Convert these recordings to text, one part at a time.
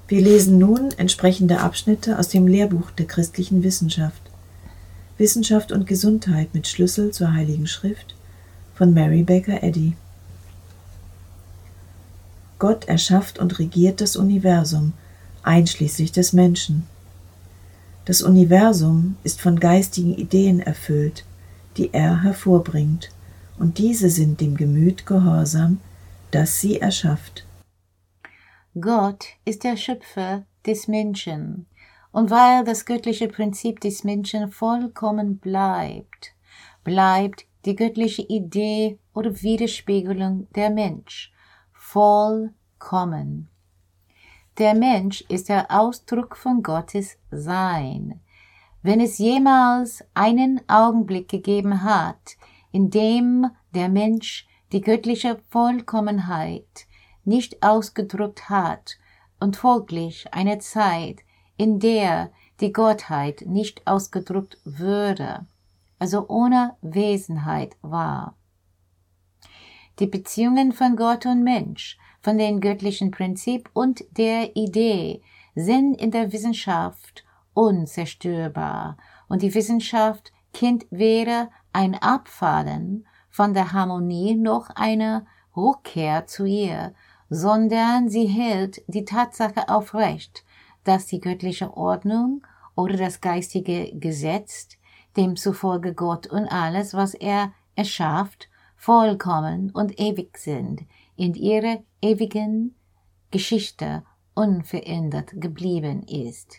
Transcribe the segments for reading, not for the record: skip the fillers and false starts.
Wir lesen nun entsprechende Abschnitte aus dem Lehrbuch der christlichen Wissenschaft. Wissenschaft und Gesundheit mit Schlüssel zur Heiligen Schrift von Mary Baker Eddy. Gott erschafft und regiert das Universum, einschließlich des Menschen. Das Universum ist von geistigen Ideen erfüllt, die er hervorbringt, und diese sind dem Gemüt gehorsam, das sie erschafft. Gott ist der Schöpfer des Menschen, und weil das göttliche Prinzip des Menschen vollkommen bleibt die göttliche Idee oder Widerspiegelung der Mensch vollkommen. Der Mensch ist der Ausdruck von Gottes Sein. Wenn es jemals einen Augenblick gegeben hat, in dem der Mensch die göttliche Vollkommenheit nicht ausgedrückt hat und folglich eine Zeit, in der die Gottheit nicht ausgedrückt würde, also ohne Wesenheit war. Die Beziehungen von Gott und Mensch, von dem göttlichen Prinzip und der Idee sind in der Wissenschaft unzerstörbar, und die Wissenschaft kennt weder ein Abfallen von der Harmonie noch eine Rückkehr zu ihr, sondern sie hält die Tatsache aufrecht, dass die göttliche Ordnung oder das geistige Gesetz, demzufolge Gott und alles, was er erschafft, vollkommen und ewig sind, in ihrer ewigen Geschichte unverändert geblieben ist.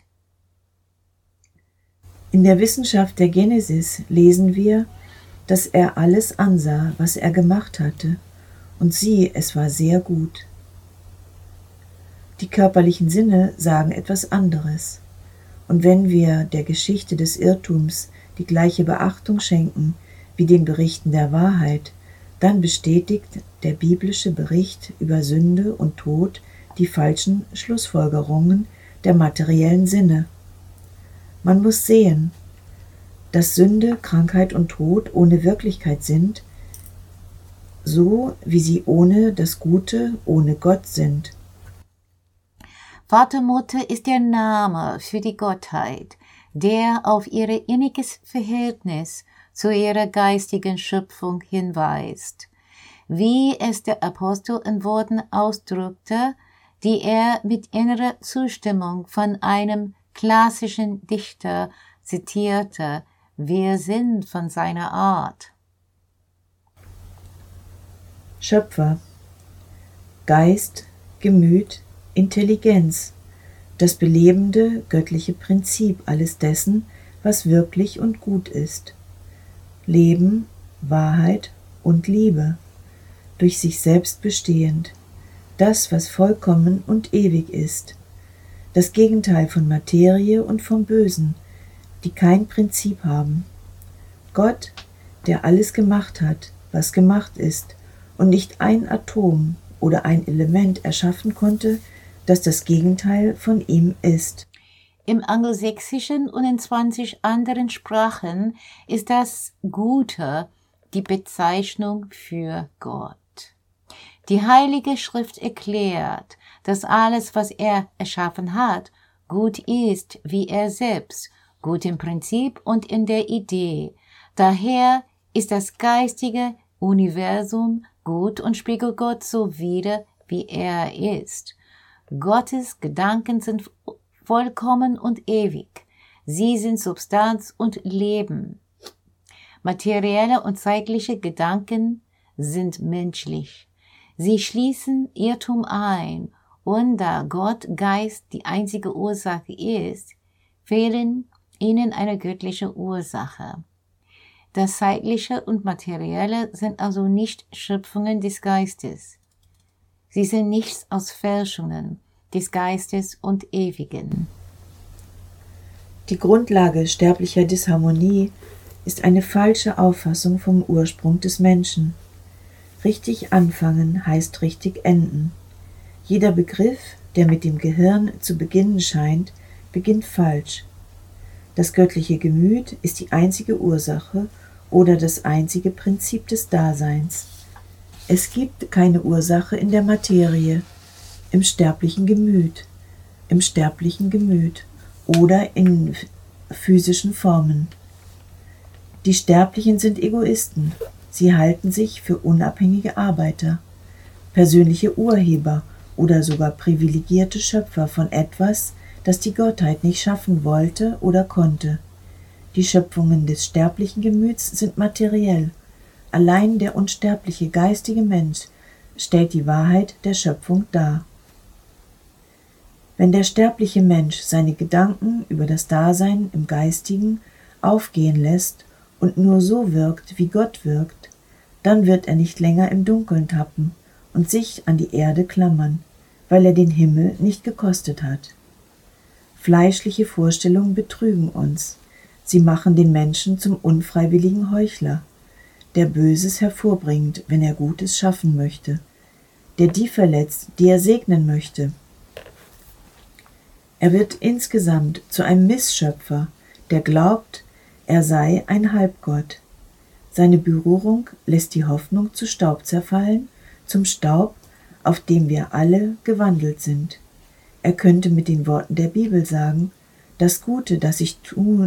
In der Wissenschaft der Genesis lesen wir, dass er alles ansah, was er gemacht hatte, und siehe, es war sehr gut. Die körperlichen Sinne sagen etwas anderes, und wenn wir der Geschichte des Irrtums die gleiche Beachtung schenken wie den Berichten der Wahrheit, dann bestätigt der biblische Bericht über Sünde und Tod die falschen Schlussfolgerungen der materiellen Sinne. Man muss sehen, dass Sünde, Krankheit und Tod ohne Wirklichkeit sind, so wie sie ohne das Gute, ohne Gott sind. Vater, Mutter ist der Name für die Gottheit, der auf ihr inniges Verhältnis zu ihrer geistigen Schöpfung hinweist, wie es der Apostel in Worten ausdrückte, die er mit innerer Zustimmung von einem klassischen Dichter zitierte: Wir sind von seiner Art. Schöpfer, Geist, Gemüt, Intelligenz, das belebende göttliche Prinzip alles dessen, was wirklich und gut ist. Leben, Wahrheit und Liebe, durch sich selbst bestehend, das, was vollkommen und ewig ist, das Gegenteil von Materie und vom Bösen, die kein Prinzip haben. Gott, der alles gemacht hat, was gemacht ist, und nicht ein Atom oder ein Element erschaffen konnte, das das Gegenteil von ihm ist. Im Angelsächsischen und in 20 anderen Sprachen ist das Gute die Bezeichnung für Gott. Die Heilige Schrift erklärt, dass alles, was er erschaffen hat, gut ist wie er selbst, gut im Prinzip und in der Idee. Daher ist das geistige Universum gut und spiegelt Gott so wider, wie er ist. Gottes Gedanken sind vollkommen und ewig. Sie sind Substanz und Leben. Materielle und zeitliche Gedanken sind menschlich. Sie schließen Irrtum ein, und da Gott Geist die einzige Ursache ist, fehlen ihnen eine göttliche Ursache. Das Zeitliche und Materielle sind also nicht Schöpfungen des Geistes. Sie sind nichts als Fälschungen des Geistes und Ewigen. Die Grundlage sterblicher Disharmonie ist eine falsche Auffassung vom Ursprung des Menschen. Richtig anfangen heißt richtig enden. Jeder Begriff, der mit dem Gehirn zu beginnen scheint, beginnt falsch. Das göttliche Gemüt ist die einzige Ursache oder das einzige Prinzip des Daseins. Es gibt keine Ursache in der Materie, im sterblichen Gemüt. im sterblichen Gemüt oder in physischen Formen. Die Sterblichen sind Egoisten. Sie halten sich für unabhängige Arbeiter, persönliche Urheber oder sogar privilegierte Schöpfer von etwas, das die Gottheit nicht schaffen wollte oder konnte. Die Schöpfungen des sterblichen Gemüts sind materiell. Allein der unsterbliche geistige Mensch stellt die Wahrheit der Schöpfung dar. Wenn der sterbliche Mensch seine Gedanken über das Dasein im Geistigen aufgehen lässt und nur so wirkt, wie Gott wirkt, dann wird er nicht länger im Dunkeln tappen und sich an die Erde klammern, weil er den Himmel nicht gekostet hat. Fleischliche Vorstellungen betrügen uns. Sie machen den Menschen zum unfreiwilligen Heuchler, der Böses hervorbringt, wenn er Gutes schaffen möchte, der die verletzt, die er segnen möchte. Er wird insgesamt zu einem Missschöpfer, der glaubt, er sei ein Halbgott. Seine Berührung lässt die Hoffnung zu Staub zerfallen, zum Staub, auf dem wir alle gewandelt sind. Er könnte mit den Worten der Bibel sagen, das Gute, das ich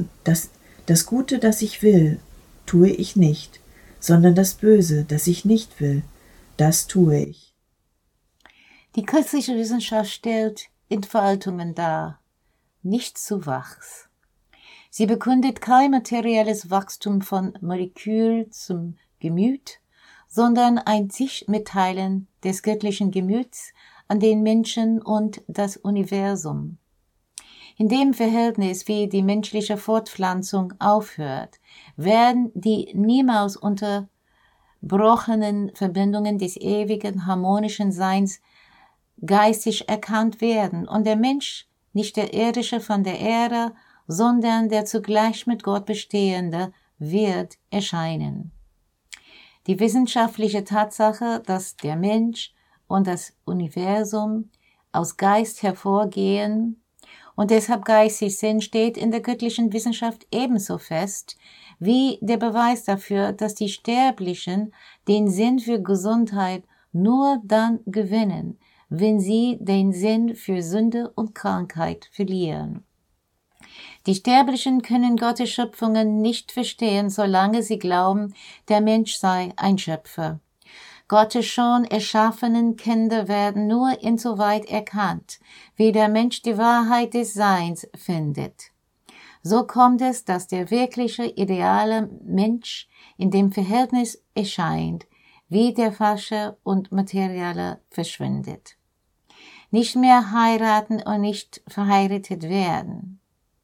will, tue ich nicht, sondern das Böse, das ich nicht will, das tue ich. Die christliche Wissenschaft stellt Entfaltungen dar, nicht Zuwachs. Sie bekundet kein materielles Wachstum von Molekül zum Gemüt, sondern ein Sich-Mitteilen des göttlichen Gemüts an den Menschen und das Universum. In dem Verhältnis, wie die menschliche Fortpflanzung aufhört, werden die niemals unterbrochenen Verbindungen des ewigen harmonischen Seins geistig erkannt werden und der Mensch, nicht der Irdische von der Erde, sondern der zugleich mit Gott Bestehende, wird erscheinen. Die wissenschaftliche Tatsache, dass der Mensch und das Universum aus Geist hervorgehen und deshalb geistig sind, steht in der göttlichen Wissenschaft ebenso fest wie der Beweis dafür, dass die Sterblichen den Sinn für Gesundheit nur dann gewinnen, wenn sie den Sinn für Sünde und Krankheit verlieren. Die Sterblichen können Gottes Schöpfungen nicht verstehen, solange sie glauben, der Mensch sei ein Schöpfer. Gottes schon erschaffenen Kinder werden nur insoweit erkannt, wie der Mensch die Wahrheit des Seins findet. So kommt es, dass der wirkliche, ideale Mensch in dem Verhältnis erscheint, wie der falsche und materielle verschwindet. Nicht mehr heiraten und nicht verheiratet werden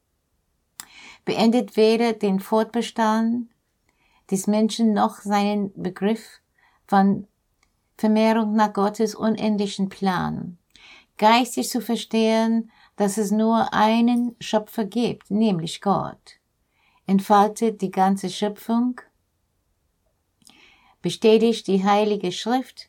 beendet weder den Fortbestand des Menschen noch seinen Begriff von Vermehrung nach Gottes unendlichen Plan. Geistig zu verstehen, dass es nur einen Schöpfer gibt, nämlich Gott, entfaltet die ganze Schöpfung, bestätigt die Heilige Schrift,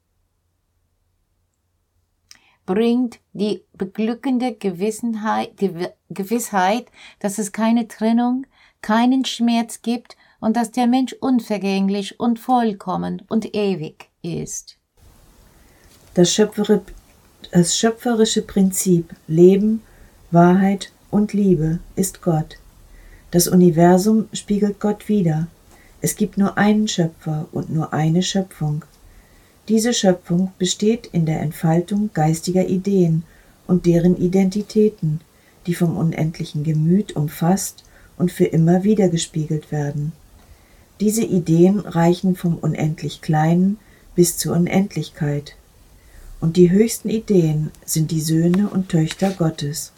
bringt die beglückende Gewissheit, dass es keine Trennung, keinen Schmerz gibt und dass der Mensch unvergänglich und vollkommen und ewig ist. Das schöpferische Prinzip Leben, Wahrheit und Liebe ist Gott. Das Universum spiegelt Gott wider. Es gibt nur einen Schöpfer und nur eine Schöpfung. Diese Schöpfung besteht in der Entfaltung geistiger Ideen und deren Identitäten, die vom unendlichen Gemüt umfasst und für immer wiedergespiegelt werden. Diese Ideen reichen vom unendlich Kleinen bis zur Unendlichkeit. Und die höchsten Ideen sind die Söhne und Töchter Gottes.